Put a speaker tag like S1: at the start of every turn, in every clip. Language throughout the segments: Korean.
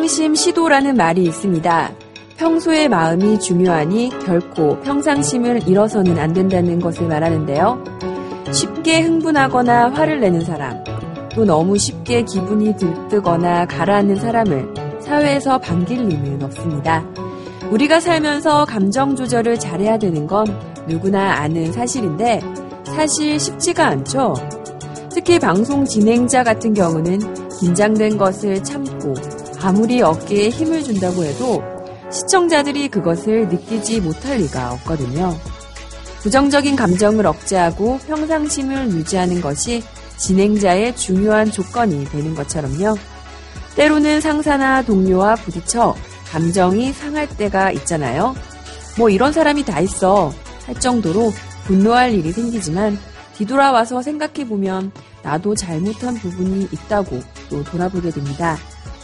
S1: 평상심 시도라는 말이 있습니다. 평소의 마음이 중요하니 결코 평상심을 잃어서는 안 된다는 것을 말하는데요. 쉽게 흥분하거나 화를 내는 사람, 또 너무 쉽게 기분이 들뜨거나 가라앉는 사람을 사회에서 반길 리는 없습니다. 우리가 살면서 감정 조절을 잘해야 되는 건 누구나 아는 사실인데 사실 쉽지가 않죠. 특히 방송 진행자 같은 경우는 긴장된 것을 참고 아무리 어깨에 힘을 준다고 해도 시청자들이 그것을 느끼지 못할 리가 없거든요. 부정적인 감정을 억제하고 평상심을 유지하는 것이 진행자의 중요한 조건이 되는 것처럼요. 때로는 상사나 동료와 부딪혀 감정이 상할 때가 있잖아요. 뭐 이런 사람이 다 있어 할 정도로 분노할 일이 생기지만 뒤돌아와서 생각해보면 나도 잘못한 부분이 있다고 또 돌아보게 됩니다.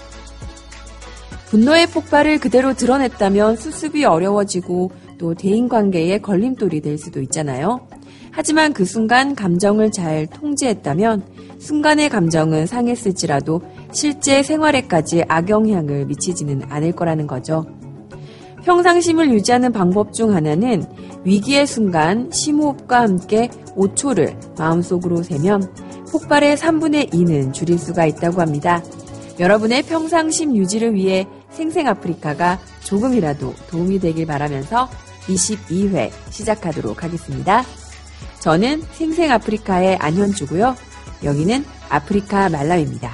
S1: 분노의 폭발을 그대로 드러냈다면 수습이 어려워지고 또 대인관계에 걸림돌이 될 수도 있잖아요. 하지만 그 순간 감정을 잘 통제했다면 순간의 감정은 상했을지라도 실제 생활에까지 악영향을 미치지는 않을 거라는 거죠. 평상심을 유지하는 방법 중 하나는 위기의 순간 심호흡과 함께 5초를 마음속으로 세면 폭발의 3분의 2는 줄일 수가 있다고 합니다. 여러분의 평상심 유지를 위해 생생아프리카가 조금이라도 도움이 되길 바라면서 22회 시작하도록 하겠습니다. 저는 생생아프리카의 안현주고요. 여기는 아프리카 말람입니다.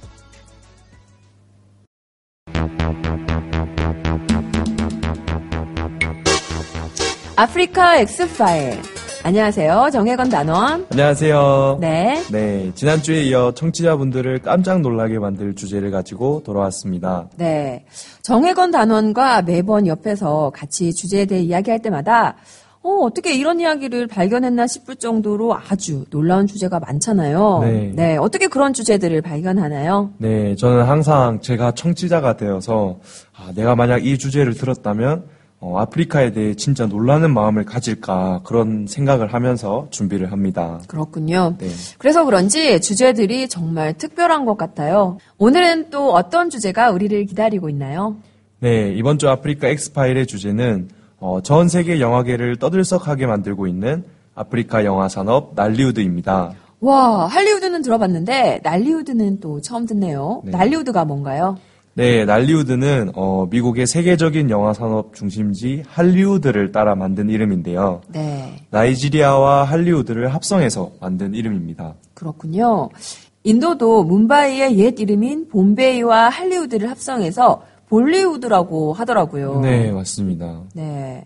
S1: 아프리카 엑스파일. 안녕하세요. 정혜건 단원.
S2: 안녕하세요.
S1: 네.
S2: 네. 지난주에 이어 청취자분들을 깜짝 놀라게 만들 주제를 가지고 돌아왔습니다.
S1: 네. 정혜건 단원과 매번 옆에서 같이 주제에 대해 이야기할 때마다 어떻게 이런 이야기를 발견했나 싶을 정도로 아주 놀라운 주제가 많잖아요.
S2: 네.
S1: 네. 어떻게 그런 주제들을 발견하나요?
S2: 네. 저는 항상 제가 청취자가 되어서 내가 만약 이 주제를 들었다면 아프리카에 대해 진짜 놀라는 마음을 가질까 그런 생각을 하면서 준비를 합니다.
S1: 그렇군요.
S2: 네.
S1: 그래서 그런지 주제들이 정말 특별한 것 같아요. 오늘은 또 어떤 주제가 우리를 기다리고 있나요?
S2: 네. 이번 주 아프리카 엑스파일의 주제는 전 세계 영화계를 떠들썩하게 만들고 있는 아프리카 영화 산업 날리우드입니다.
S1: 와, 할리우드는 들어봤는데 날리우드는 또 처음 듣네요.
S2: 네.
S1: 날리우드가 뭔가요?
S2: 네, 날리우드는 미국의 세계적인 영화 산업 중심지 할리우드를 따라 만든 이름인데요.
S1: 네.
S2: 나이지리아와 할리우드를 합성해서 만든 이름입니다.
S1: 그렇군요. 인도도 뭄바이의 옛 이름인 봄베이와 할리우드를 합성해서 볼리우드라고 하더라고요.
S2: 네, 맞습니다.
S1: 네.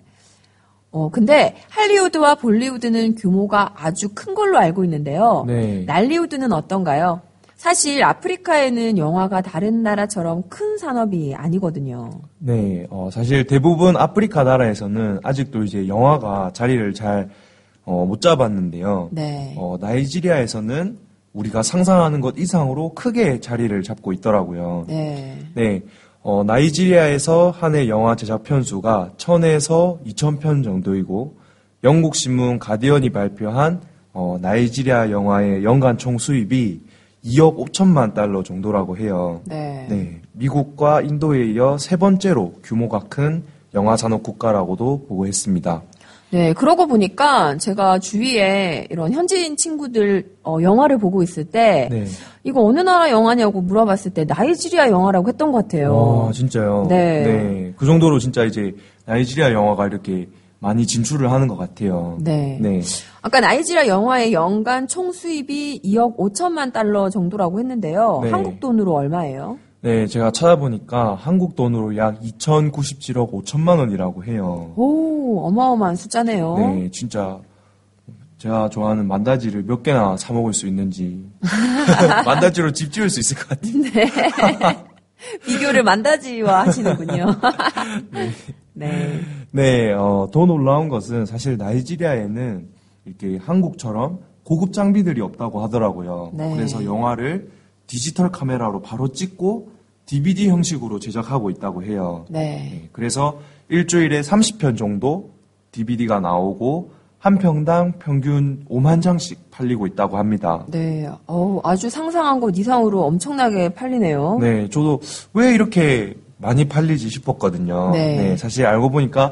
S1: 근데 할리우드와 볼리우드는 규모가 아주 큰 걸로 알고 있는데요.
S2: 네.
S1: 날리우드는 어떤가요? 사실 아프리카에는 영화가 다른 나라처럼 큰 산업이 아니거든요.
S2: 네, 사실 대부분 아프리카 나라에서는 아직도 이제 영화가 자리를 잘 못 잡았는데요.
S1: 네.
S2: 나이지리아에서는 우리가 상상하는 것 이상으로 크게 자리를 잡고 있더라고요.
S1: 네.
S2: 네. 나이지리아에서 한 해 영화 제작 편수가 1000에서 2000편 정도이고 영국 신문 가디언이 발표한 나이지리아 영화의 연간 총 수입이 2억 5천만 달러 정도라고 해요.
S1: 네.
S2: 네. 미국과 인도에 이어 세 번째로 규모가 큰 영화 산업 국가라고도 보고했습니다.
S1: 네, 그러고 보니까 제가 주위에 이런 현지인 친구들 영화를 보고 있을 때
S2: 네.
S1: 이거 어느 나라 영화냐고 물어봤을 때 나이지리아 영화라고 했던 것 같아요.
S2: 진짜요?
S1: 네.
S2: 네. 그 정도로 진짜 이제 나이지리아 영화가 이렇게 많이 진출을 하는 것 같아요.
S1: 네.
S2: 네.
S1: 아까 나이지리아 영화의 연간 총 수입이 2억 5천만 달러 정도라고 했는데요.
S2: 네.
S1: 한국 돈으로 얼마예요?
S2: 네, 제가 찾아보니까 한국 돈으로 약 2,097억 5천만 원이라고 해요.
S1: 오, 어마어마한 숫자네요.
S2: 네, 진짜 제가 좋아하는 만다지를 몇 개나 사 먹을 수 있는지 만다지로 집 지을 수 있을 것 같아요.
S1: 네. 비교를 만다지와 하시는군요.
S2: 네.
S1: 네.
S2: 네, 더 놀라운 것은 사실 나이지리아에는 이렇게 한국처럼 고급 장비들이 없다고 하더라고요.
S1: 네.
S2: 그래서 영화를 디지털 카메라로 바로 찍고 DVD 형식으로 제작하고 있다고 해요.
S1: 네.
S2: 그래서 일주일에 30편 정도 DVD가 나오고 한 평당 평균 5만 장씩 팔리고 있다고 합니다.
S1: 네, 아주 상상한 것 이상으로 엄청나게 팔리네요.
S2: 네, 저도 왜 이렇게 많이 팔리지 싶었거든요.
S1: 네.
S2: 네, 사실 알고 보니까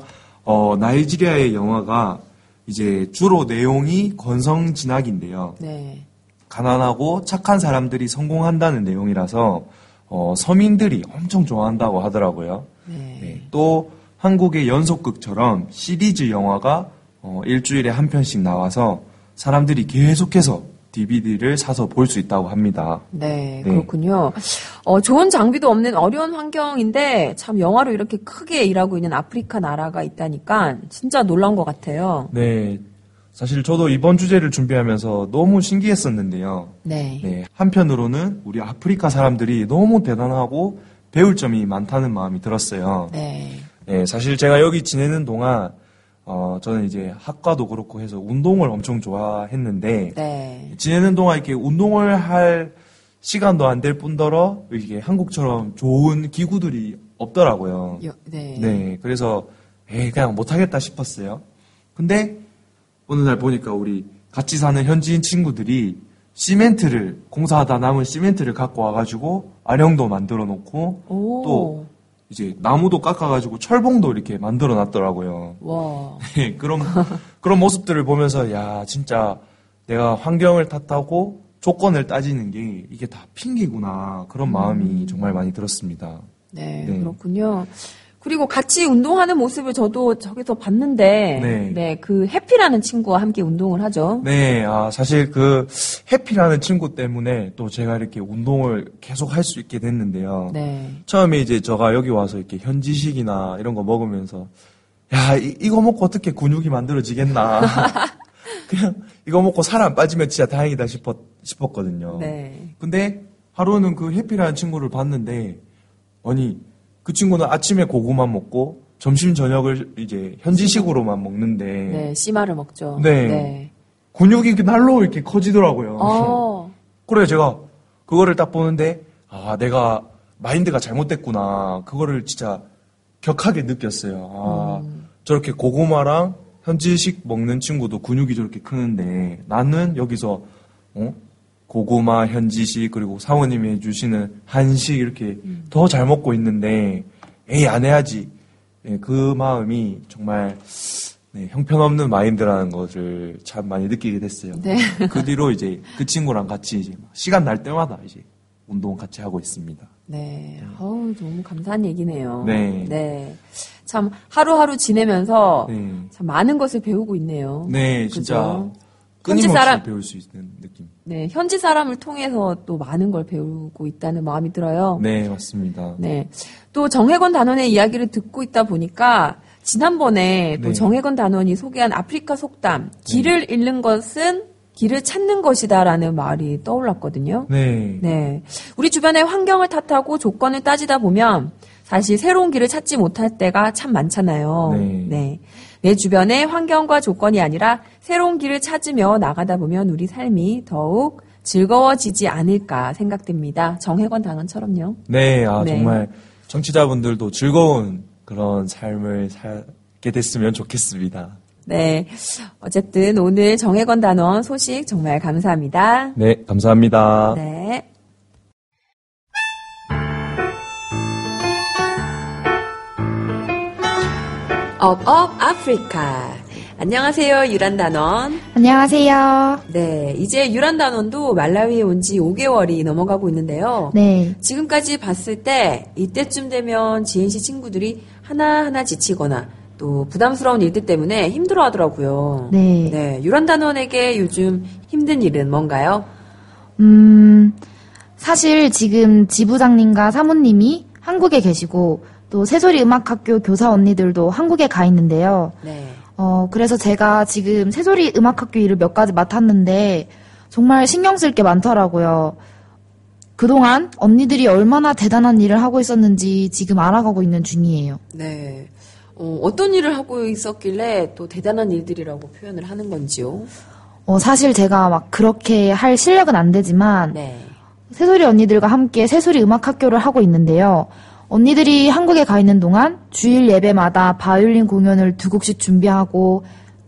S2: 나이지리아의 영화가 이제 주로 내용이 권성진학인데요.
S1: 네.
S2: 가난하고 착한 사람들이 성공한다는 내용이라서 서민들이 엄청 좋아한다고 하더라고요.
S1: 네.
S2: 네, 또 한국의 연속극처럼 시리즈 영화가 일주일에 한 편씩 나와서 사람들이 계속해서 DVD를 사서 볼 수 있다고 합니다.
S1: 네, 그렇군요. 좋은 장비도 없는 어려운 환경인데 참 영화로 이렇게 크게 일하고 있는 아프리카 나라가 있다니까 진짜 놀라운 것 같아요.
S2: 네, 사실 저도 이번 주제를 준비하면서 너무 신기했었는데요.
S1: 네.
S2: 한편으로는 우리 아프리카 사람들이 너무 대단하고 배울 점이 많다는 마음이 들었어요.
S1: 네.
S2: 네, 사실 제가 여기 지내는 동안 저는 이제 학과도 그렇고 해서 운동을 엄청 좋아했는데
S1: 네.
S2: 지내는 동안 이렇게 운동을 할 시간도 안 될 뿐더러 이게 한국처럼 좋은 기구들이 없더라고요.
S1: 네.
S2: 네, 그래서 그냥 못하겠다 싶었어요. 근데 어느 날 보니까 우리 같이 사는 현지인 친구들이 시멘트를 공사하다 남은 시멘트를 갖고 와가지고 아령도 만들어 놓고 또 이제 나무도 깎아가지고 철봉도 이렇게 만들어 놨더라고요.
S1: 와.
S2: 네, 그런 모습들을 보면서 야 진짜 내가 환경을 탓하고 조건을 따지는 게 이게 다 핑계구나 그런 마음이 정말 많이 들었습니다.
S1: 네, 그렇군요. 그리고 같이 운동하는 모습을 저도 저기서 봤는데,
S2: 네.
S1: 그 해피라는 친구와 함께 운동을 하죠.
S2: 네, 사실 그 해피라는 친구 때문에 또 제가 이렇게 운동을 계속 할 수 있게 됐는데요.
S1: 네.
S2: 처음에 이제 제가 여기 와서 이렇게 현지식이나 이런 거 먹으면서 야, 이거 먹고 어떻게 근육이 만들어지겠나. 그냥 이거 먹고 살 안 빠지면 진짜 다행이다 싶었거든요.
S1: 네.
S2: 근데 하루는 그 해피라는 친구를 봤는데, 아니, 그 친구는 아침에 고구마 먹고 점심 저녁을 이제 현지식으로만 먹는데
S1: 네, 씨마를 먹죠.
S2: 네. 근육이 날로 이렇게 커지더라고요. 그래 제가 그거를 딱 보는데 내가 마인드가 잘못됐구나. 그거를 진짜 격하게 느꼈어요. 저렇게 고구마랑 현지식 먹는 친구도 근육이 저렇게 크는데 나는 여기서 고구마, 현지식, 그리고 사모님이 해주시는 한식 이렇게 더 잘 먹고 있는데 안 해야지. 그 마음이 정말 형편없는 마인드라는 것을 참 많이 느끼게 됐어요.
S1: 네.
S2: 그 뒤로 이제 그 친구랑 같이 이제 시간 날 때마다 이제 운동 같이 하고 있습니다.
S1: 네. 너무 감사한 얘기네요.
S2: 네.
S1: 네. 참 하루하루 지내면서
S2: 네.
S1: 참 많은 것을 배우고 있네요.
S2: 네,
S1: 그죠?
S2: 진짜
S1: 현지
S2: 끊임없이
S1: 사람
S2: 배울 수 있는 느낌.
S1: 네, 현지 사람을 통해서 또 많은 걸 배우고 있다는 마음이 들어요.
S2: 네, 맞습니다.
S1: 네. 또 정혜건 단원의 이야기를 듣고 있다 보니까 지난번에 또
S2: 네.
S1: 정혜건 단원이 소개한 아프리카 속담, 길을 잃는 것은 길을 찾는 것이다라는 말이 떠올랐거든요.
S2: 네.
S1: 네. 우리 주변의 환경을 탓하고 조건을 따지다 보면 사실 새로운 길을 찾지 못할 때가 참 많잖아요.
S2: 네.
S1: 내 주변의 환경과 조건이 아니라 새로운 길을 찾으며 나가다 보면 우리 삶이 더욱 즐거워지지 않을까 생각됩니다. 정혜건 단원처럼요.
S2: 네,
S1: 네.
S2: 정말 청취자분들도 즐거운 그런 삶을 살게 됐으면 좋겠습니다.
S1: 네. 어쨌든 오늘 정혜건 단원 소식 정말 감사합니다.
S2: 네, 감사합니다.
S1: 네. 업 아프리카. 안녕하세요, 유란 단원.
S3: 안녕하세요.
S1: 네, 이제 유란 단원도 말라위에 온 지 5개월이 넘어가고 있는데요.
S3: 네.
S1: 지금까지 봤을 때 이때쯤 되면 지은 씨 친구들이 하나하나 지치거나 또 부담스러운 일들 때문에 힘들어 하더라고요.
S3: 네.
S1: 네, 유란 단원에게 요즘 힘든 일은 뭔가요?
S3: 사실 지금 지부장님과 사모님이 한국에 계시고 또 새소리 음악학교 교사 언니들도 한국에 가 있는데요.
S1: 네.
S3: 그래서 제가 지금 새소리 음악학교 일을 몇 가지 맡았는데 정말 신경 쓸 게 많더라고요. 그동안 언니들이 얼마나 대단한 일을 하고 있었는지 지금 알아가고 있는 중이에요.
S1: 네. 어떤 일을 하고 있었길래 또 대단한 일들이라고 표현을 하는 건지요?
S3: 사실 제가 막 그렇게 할 실력은 안 되지만
S1: 네.
S3: 새소리 언니들과 함께 새소리 음악학교를 하고 있는데요. 언니들이 한국에 가 있는 동안 주일 예배마다 바이올린 공연을 2곡씩 준비하고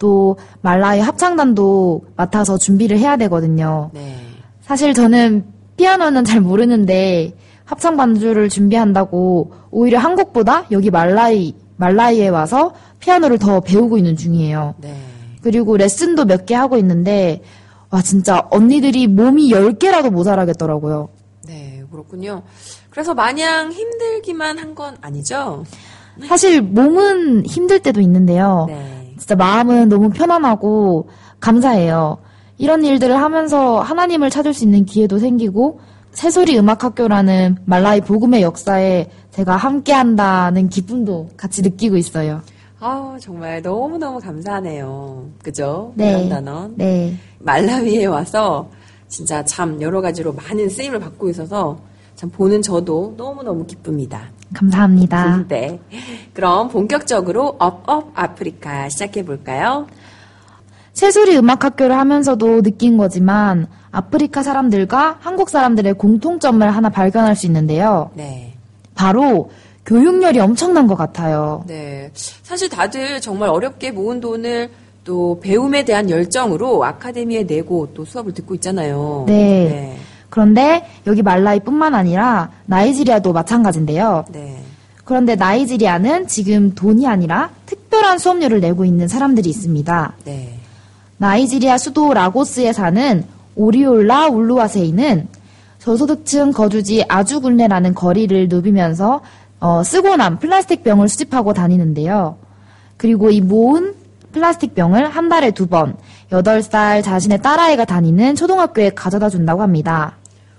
S3: 또 말라위 합창단도 맡아서 준비를 해야 되거든요.
S1: 네.
S3: 사실 저는 피아노는 잘 모르는데 합창 반주를 준비한다고 오히려 한국보다 여기 말라위에 와서 피아노를 더 배우고 있는 중이에요.
S1: 네.
S3: 그리고 레슨도 몇 개 하고 있는데 와 진짜 언니들이 몸이 10개라도 모자라겠더라고요.
S1: 네, 그렇군요. 그래서 마냥 힘들기만 한 건 아니죠?
S3: 사실 몸은 힘들 때도 있는데요.
S1: 네.
S3: 진짜 마음은 너무 편안하고 감사해요. 이런 일들을 하면서 하나님을 찾을 수 있는 기회도 생기고 새소리 음악학교라는 말라위 복음의 역사에 제가 함께한다는 기쁨도 같이 느끼고 있어요.
S1: 정말 너무너무 감사하네요. 그죠?
S3: 네.
S1: 이런 단원.
S3: 네.
S1: 말라위에 와서 진짜 참 여러 가지로 많은 쓰임을 받고 있어서 참 보는 저도 너무너무 기쁩니다.
S3: 감사합니다.
S1: 네. 그럼 본격적으로 업업 아프리카 시작해볼까요?
S3: 새소리 음악학교를 하면서도 느낀 거지만 아프리카 사람들과 한국 사람들의 공통점을 하나 발견할 수 있는데요.
S1: 네.
S3: 바로 교육열이 엄청난 것 같아요.
S1: 네. 사실 다들 정말 어렵게 모은 돈을 또 배움에 대한 열정으로 아카데미에 내고 또 수업을 듣고 있잖아요.
S3: 네. 그런데 여기 말라위뿐만 아니라 나이지리아도 마찬가지인데요.
S1: 네.
S3: 그런데 나이지리아는 지금 돈이 아니라 특별한 수업료를 내고 있는 사람들이 있습니다.
S1: 네.
S3: 나이지리아 수도 라고스에 사는 오리올라 울루와세이는 저소득층 거주지 아주굴레라는 거리를 누비면서 쓰고 난 플라스틱 병을 수집하고 다니는데요. 그리고 이 모은 플라스틱 병을 한 달에 2번 8살 자신의 딸아이가 다니는 초등학교에 가져다 준다고 합니다.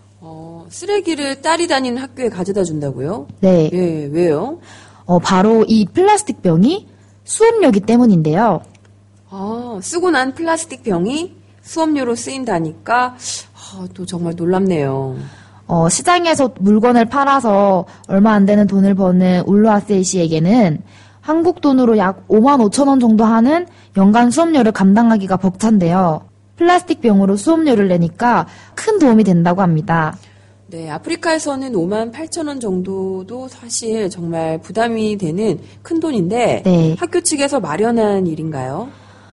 S1: 쓰레기를 딸이 다니는 학교에 가져다 준다고요?
S3: 네.
S1: 예, 왜요?
S3: 바로 이 플라스틱 병이 수업료이기 때문인데요.
S1: 쓰고 난 플라스틱 병이 수업료로 쓰인다니까 또 정말 놀랍네요.
S3: 시장에서 물건을 팔아서 얼마 안 되는 돈을 버는 울루아세이 씨에게는 한국 돈으로 약 5만 5천 원 정도 하는 연간 수업료를 감당하기가 벅찬데요. 플라스틱 병으로 수업료를 내니까 큰 도움이 된다고 합니다.
S1: 네, 아프리카에서는 5만 8천 원 정도도 사실 정말 부담이 되는 큰 돈인데
S3: 네.
S1: 학교 측에서 마련한 일인가요?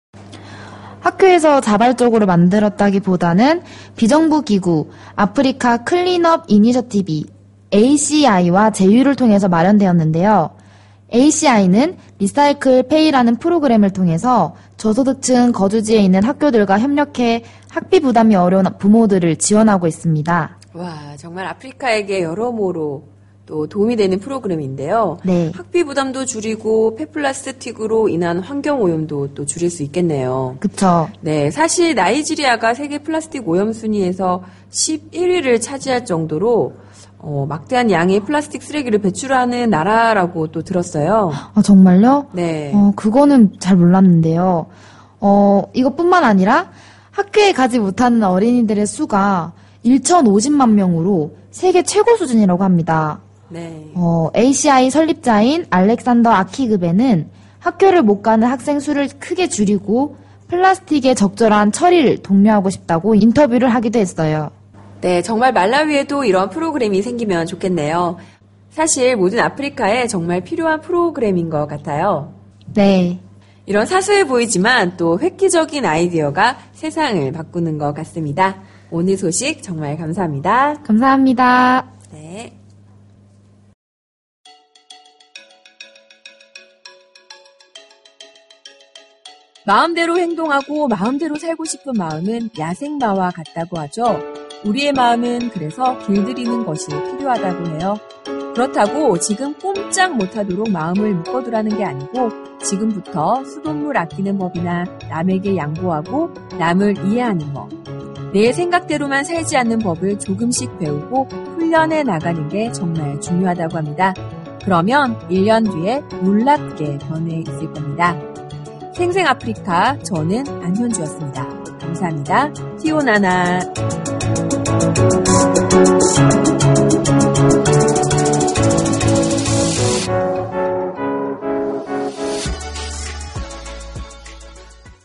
S3: 학교에서 자발적으로 만들었다기보다는 비정부 기구 아프리카 클린업 이니셔티브 ACI와 제휴를 통해서 마련되었는데요. ACI는 리사이클 페이라는 프로그램을 통해서 저소득층 거주지에 있는 학교들과 협력해 학비 부담이 어려운 부모들을 지원하고 있습니다.
S1: 와, 정말 아프리카에게 여러모로 또 도움이 되는 프로그램인데요.
S3: 네.
S1: 학비 부담도 줄이고 폐플라스틱으로 인한 환경 오염도 또 줄일 수 있겠네요.
S3: 그쵸.
S1: 네, 사실 나이지리아가 세계 플라스틱 오염 순위에서 11위를 차지할 정도로 막대한 양의 플라스틱 쓰레기를 배출하는 나라라고 또 들었어요.
S3: 정말요?
S1: 네.
S3: 그거는 잘 몰랐는데요. 이것뿐만 아니라 학교에 가지 못하는 어린이들의 수가 1,050만 명으로 세계 최고 수준이라고 합니다.
S1: 네.
S3: ACI 설립자인 알렉산더 아키그베는 학교를 못 가는 학생 수를 크게 줄이고 플라스틱의 적절한 처리를 독려하고 싶다고 인터뷰를 하기도 했어요.
S1: 네, 정말 말라위에도 이런 프로그램이 생기면 좋겠네요. 사실 모든 아프리카에 정말 필요한 프로그램인 것 같아요.
S3: 네.
S1: 이런 사소해 보이지만 또 획기적인 아이디어가 세상을 바꾸는 것 같습니다. 오늘 소식 정말 감사합니다.
S3: 감사합니다.
S1: 네. 마음대로 행동하고 마음대로 살고 싶은 마음은 야생마와 같다고 하죠. 우리의 마음은 그래서 길들이는 것이 필요하다고 해요. 그렇다고 지금 꼼짝 못하도록 마음을 묶어두라는 게 아니고 지금부터 수돗물 아끼는 법이나 남에게 양보하고 남을 이해하는 법, 내 생각대로만 살지 않는 법을 조금씩 배우고 훈련해 나가는 게 정말 중요하다고 합니다. 그러면 1년 뒤에 놀랍게 변해 있을 겁니다. 생생 아프리카, 저는 안현주였습니다. 감사합니다. 티오나나.